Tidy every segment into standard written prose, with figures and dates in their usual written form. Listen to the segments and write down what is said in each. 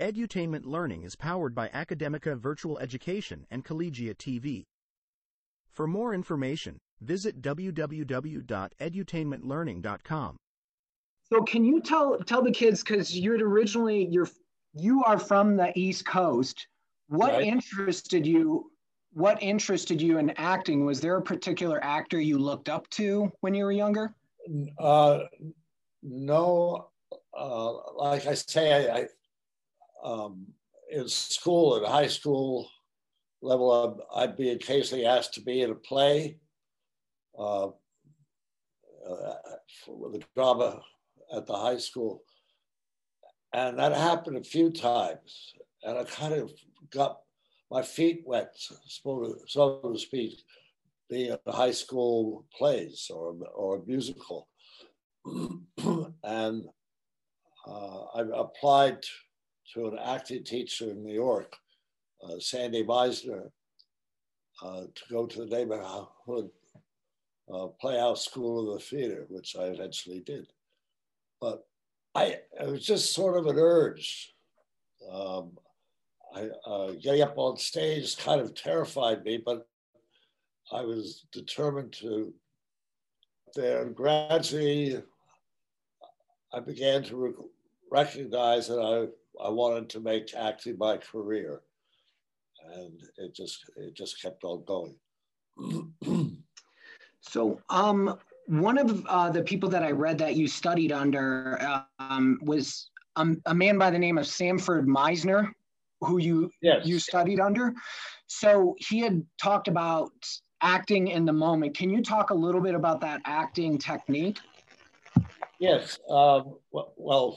Edutainment Learning is powered by Academica Virtual Education and Collegiate TV. For more information, visit www.edutainmentlearning.com. So can you tell the kids, because you are from the East Coast, what Right. interested you in acting? Was there a particular actor you looked up to when you were younger? No, like I say, in school, at high school level, I'd be occasionally asked to be in a play for the drama at the high school. And that happened a few times. And I kind of got my feet wet, so to speak, being in high school plays or a musical. And I applied to an acting teacher in New York, Sandy Meisner, to go to the neighborhood Playhouse School of the Theater, which I eventually did. But it was just sort of an urge. Getting up on stage kind of terrified me, but I was determined to there. And gradually, I began to recognize that I wanted to make acting my career, and it just kept on going. So, one of the people that I read that you studied under was a man by the name of Sanford Meisner, who you studied under. So he had talked about acting in the moment. Can you talk a little bit about that acting technique? Yes. Well,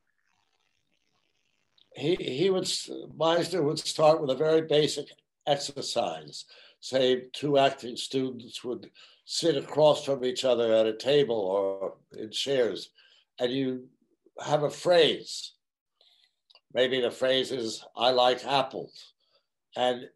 Meisner would start with a very basic exercise. Say two acting students would sit across from each other at a table or in chairs, and you have a phrase. Maybe the phrase is, "I like apples." And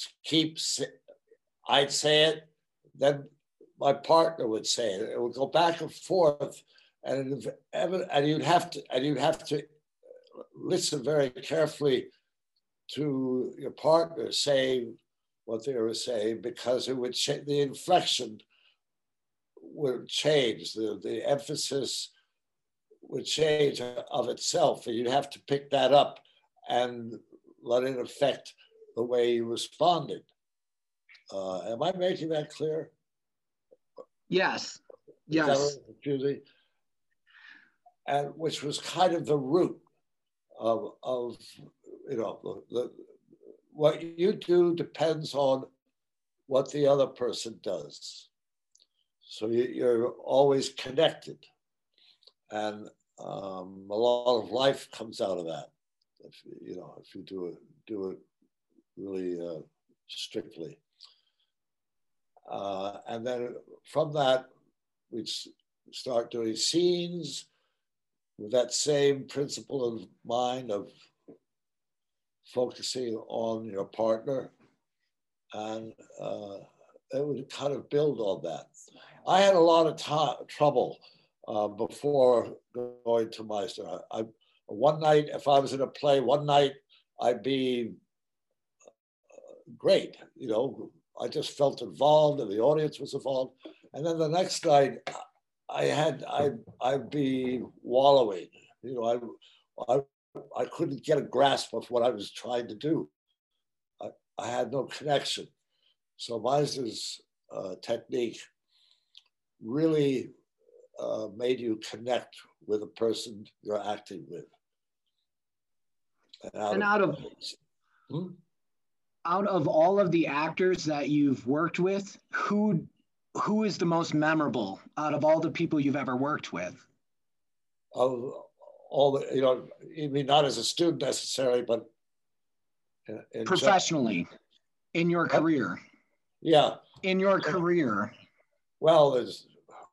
I'd say it, then my partner would say it. It would go back and forth, and you'd have to listen very carefully to your partner saying what they were saying, because it would the inflection would change, the emphasis would change of itself, and you'd have to pick that up and let it affect the way you responded. Am I making that clear? Yes. Yes. Is that confusing? And which was kind of the root of what you do depends on what the other person does. So you're always connected, and a lot of life comes out of that. If you do it really strictly, and then from that we'd start doing scenes with that same principle of mind of focusing on your partner, and it would kind of build on that. I had a lot of trouble before going to Meisner. One night, if I was in a play, one night I'd be great, I just felt involved and the audience was involved. And then the next night I'd be wallowing, I couldn't get a grasp of what I was trying to do. I had no connection. So Meisner's technique really made you connect with the person you're acting with. And out of all of the actors that you've worked with, who is the most memorable out of all the people you've ever worked with? Of all the, you mean not as a student necessarily, but in professionally, in your career. Yeah. In your career. Well, there's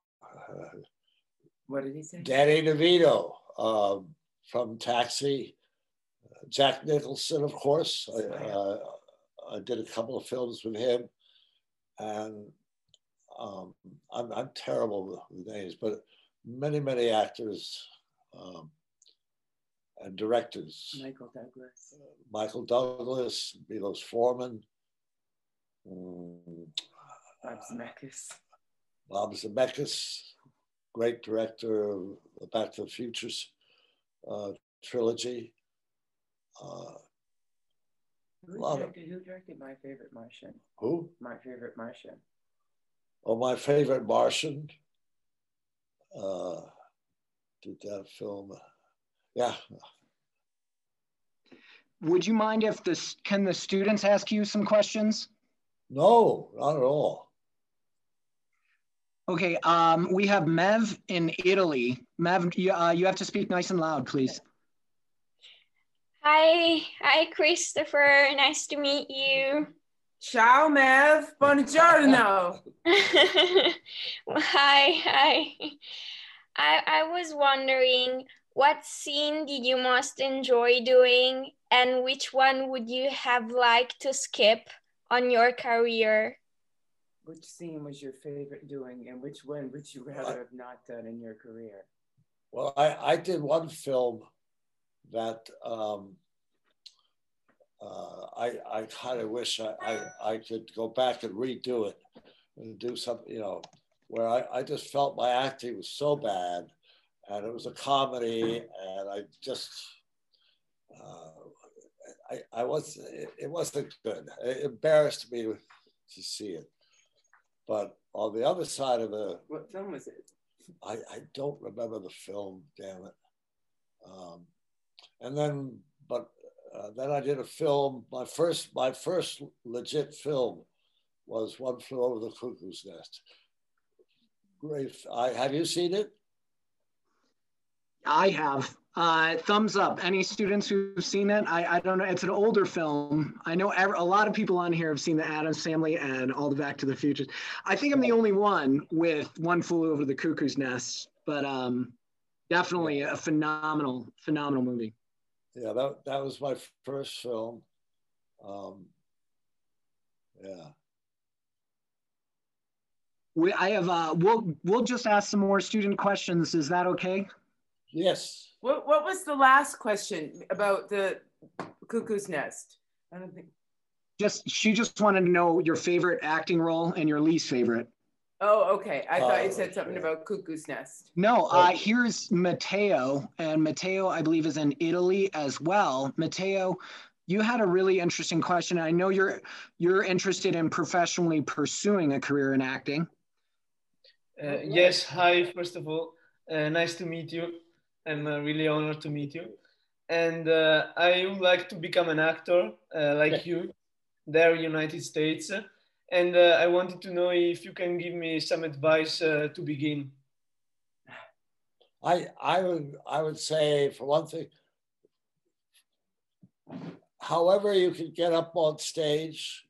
what did he say? Danny DeVito from Taxi, Jack Nicholson, of course. I did a couple of films with him, and I'm terrible with names, but many actors. and directors. Michael Douglas. Michael Douglas, Milos Forman. Bob Zemeckis. Bob Zemeckis, great director of the Back to the Future trilogy. Who directed My Favorite Martian? Who? My Favorite Martian. Oh, My Favorite Martian. Did that film? Yeah. Would you mind if can the students ask you some questions? No, not at all. Okay, we have Mev in Italy. Mev, you have to speak nice and loud, please. Hi, Christopher. Nice to meet you. Ciao, Mev. Buongiorno. Hi. I was wondering, what scene did you most enjoy doing, and which one would you have liked to skip on your career? Which scene was your favorite doing, and which one would you rather have not done in your career? Well, I did one film that I kind of wish I could go back and redo it and do something, you know, where I just felt my acting was so bad, and it was a comedy, and I just it wasn't good. It embarrassed me to see it. But on the other side of the, what film was it? I don't remember the film. Damn it. And then, but then I did a film. My first legit film was One Flew Over the Cuckoo's Nest. Great. Have you seen it? I have. Thumbs up. Any students who've seen it? I don't know. It's an older film. I know a lot of people on here have seen the Addams Family and all the Back to the Futures. I think I'm the only one with One Flew Over the Cuckoo's Nest, but definitely a phenomenal movie. Yeah, that was my first film. Yeah. We'll just ask some more student questions. Is that okay? Yes. What was the last question about the Cuckoo's Nest? I don't think. She just wanted to know your favorite acting role and your least favorite. Oh, okay. I thought you said something about Cuckoo's Nest. No, here's Matteo, and Matteo, I believe, is in Italy as well. Matteo, you had a really interesting question. I know you're interested in professionally pursuing a career in acting. Yes. Hi. First of all, nice to meet you. I'm really honored to meet you. And I would like to become an actor like you, there in the United States. And I wanted to know if you can give me some advice to begin. I would say, for one thing, however you can get up on stage,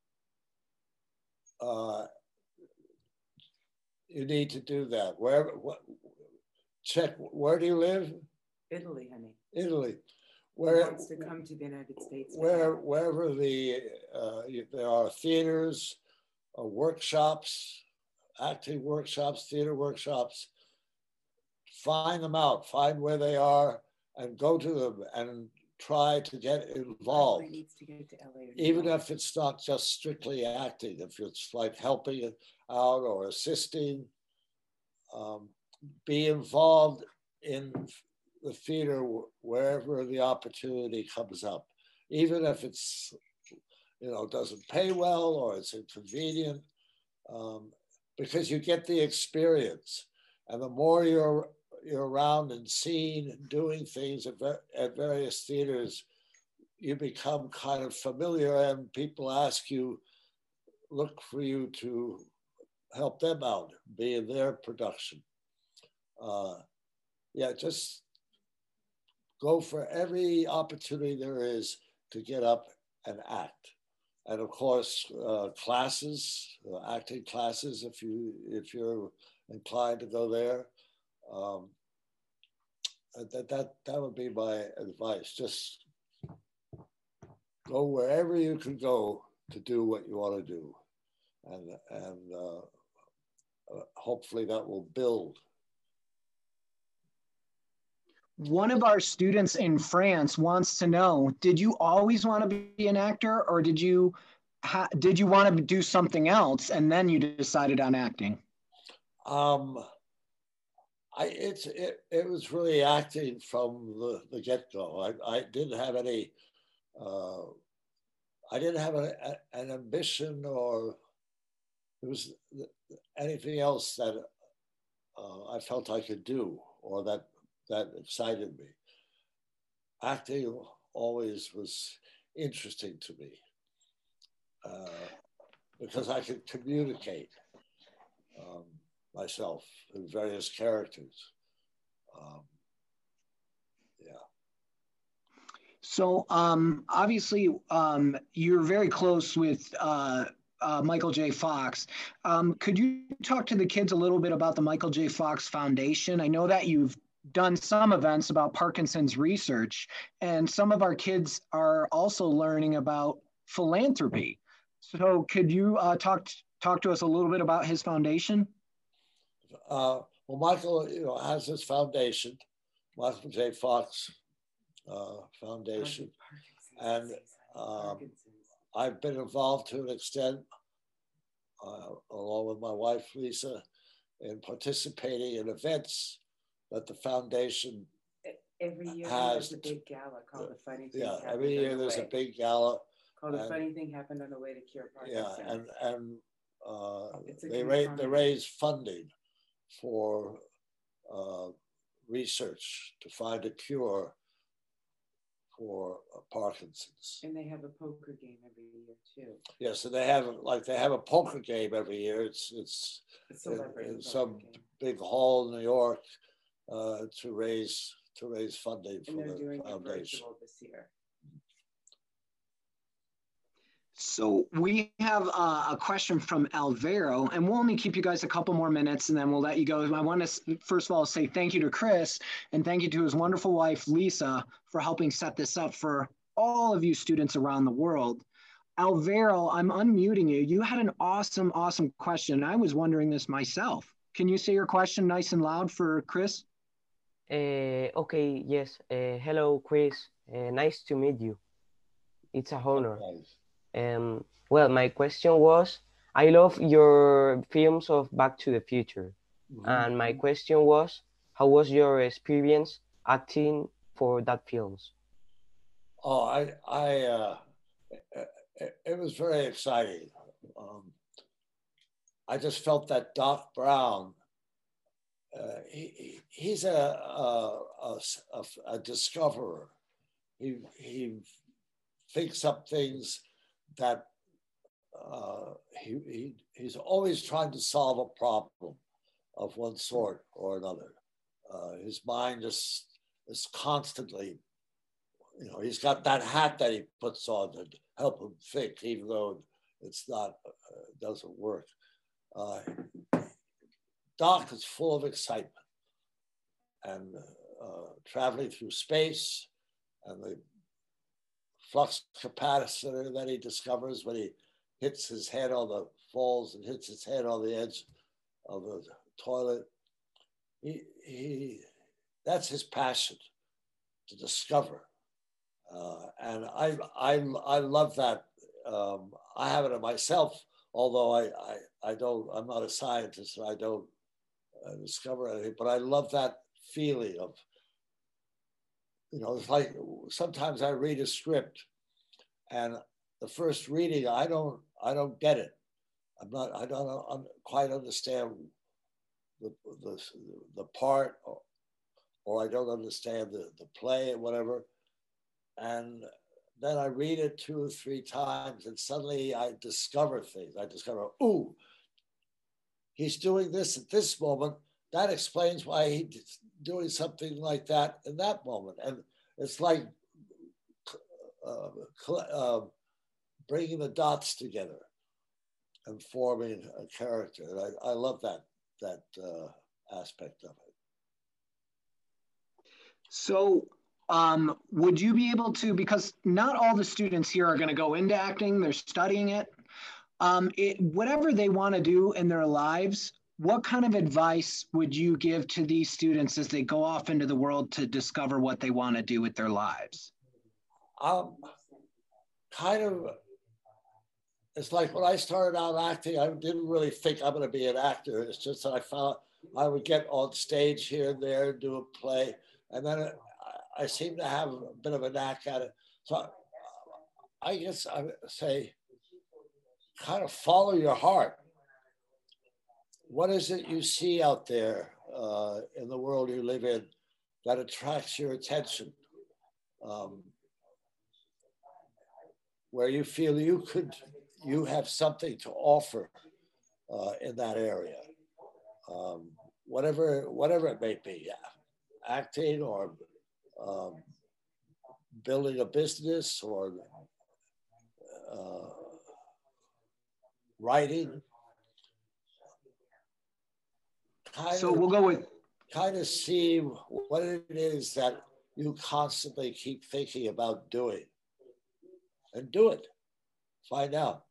you need to do that. Check, where do you live? Italy, honey. Italy. Where wants to come to the United States? Wherever there are theaters, workshops, acting workshops, theater workshops, find them out, find where they are, and go to them and try to get involved. Needs to get to LA. Even if it's not just strictly acting, if it's like helping out or assisting, be involved in the theater wherever the opportunity comes up, even if it's, doesn't pay well or it's inconvenient, because you get the experience, and the more you're around and seen and doing things at various theaters, you become kind of familiar, and people look for you to help them out, be in their production. Just go for every opportunity there is to get up and act. And of course, classes, acting classes, if you're inclined to go there. That would be my advice. Just go wherever you can go to do what you want to do, and hopefully that will build. One of our students in France wants to know, did you always want to be an actor, or did you want to do something else and then you decided on acting? It was really acting from the get-go. I didn't have any I didn't have an ambition or there was anything else that I felt I could do or that excited me. Acting always was interesting to me because I could communicate myself in various characters. Yeah. So obviously you're very close with Michael J. Fox. Could you talk to the kids a little bit about the Michael J. Fox Foundation? I know that you've done some events about Parkinson's research, and some of our kids are also learning about philanthropy. So could you talk to us a little bit about his foundation? Well, Michael, has his foundation, Michael J. Fox Foundation, and I've been involved to an extent, along with my wife Lisa, in participating in events that the foundation every year has. There's a big gala called the Funny Thing. Yeah, every year there's a big gala called the Funny Thing Happened on the Way to Cure Parkinson's. Yeah, and they raise funding for research to find a cure for Parkinson's. And they have a poker game every year too. Yes, and they have a poker game every year. It's in some big hall in New York to raise funding for the foundation. This year. So we have a question from Alvaro, and we'll only keep you guys a couple more minutes and then we'll let you go. I want to first of all say thank you to Chris and thank you to his wonderful wife, Lisa, for helping set this up for all of you students around the world. Alvaro, I'm unmuting you. You had an awesome question. I was wondering this myself. Can you say your question nice and loud for Chris? Okay, yes. Hello, Chris. Nice to meet you. It's a honor. Well, my question was, I love your films of Back to the Future. Mm-hmm. And my question was, how was your experience acting for that films? Oh, it was very exciting. I just felt that Doc Brown, he's a discoverer. He thinks up things that he's always trying to solve a problem of one sort or another. His mind just is constantly, he's got that hat that he puts on to help him think, even though it's not, doesn't work. Doc is full of excitement and traveling through space and the flux capacitor that he discovers when he hits his head on the falls and hits his head on the edge of the toilet. That's his passion, to discover. And I love that. I have it in myself, although I'm not a scientist and I don't discover anything, but I love that feeling of, it's like sometimes I read a script and the first reading, I don't get it. I don't quite understand the part or I don't understand the play or whatever. And then I read it 2 or 3 times and suddenly I discover things. I discover, ooh, he's doing this at this moment. That explains why he's doing something like that in that moment. And it's like bringing the dots together and forming a character. And I love that aspect of it. So would you be able to, because not all the students here are going to go into acting, they're studying it. Whatever they want to do in their lives, what kind of advice would you give to these students as they go off into the world to discover what they want to do with their lives? Kind of, it's like when I started out acting, I didn't really think I'm going to be an actor. It's just that I found I would get on stage here and there, do a play, and then I seem to have a bit of a knack at it. So I guess I would say, kind of follow your heart. What is it you see out there in the world you live in that attracts your attention? Where you feel you have something to offer in that area, whatever it may be, acting or building a business or writing. We'll go with kind of see what it is that you constantly keep thinking about doing, and do it. Find out.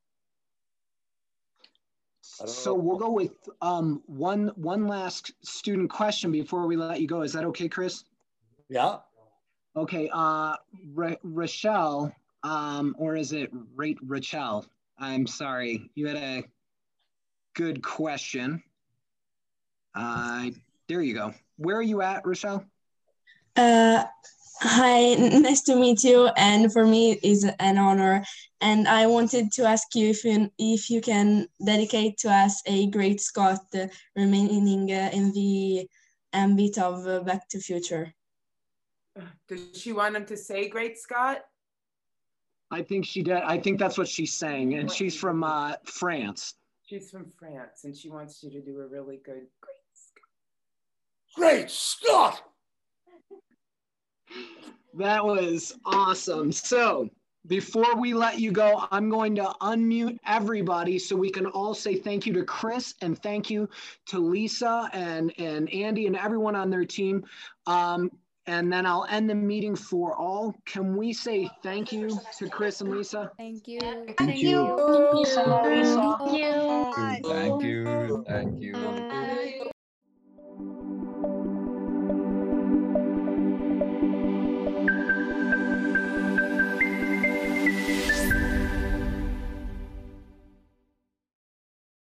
So we'll go with one last student question before we let you go. Is that okay, Chris? Yeah. Okay. Rochelle, or is it Rachel? I'm sorry. You had a good question. There you go. Where are you at, Rochelle? Hi, nice to meet you. And for me, it's an honor. And I wanted to ask you if you can dedicate to us a Great Scott remaining in the ambit of Back to Future. Does she want him to say Great Scott? I think she did. I think that's what she's saying. And she's from France. She's from France, and she wants you to do a really good Great Scott. Great Scott! That was awesome. So before we let you go, I'm going to unmute everybody so we can all say thank you to Chris and thank you to Lisa and Andy and everyone on their team. And then I'll end the meeting for all. Can we say thank you to Chris and Lisa? Thank you. Thank you. Thank you. Thank you. Thank you.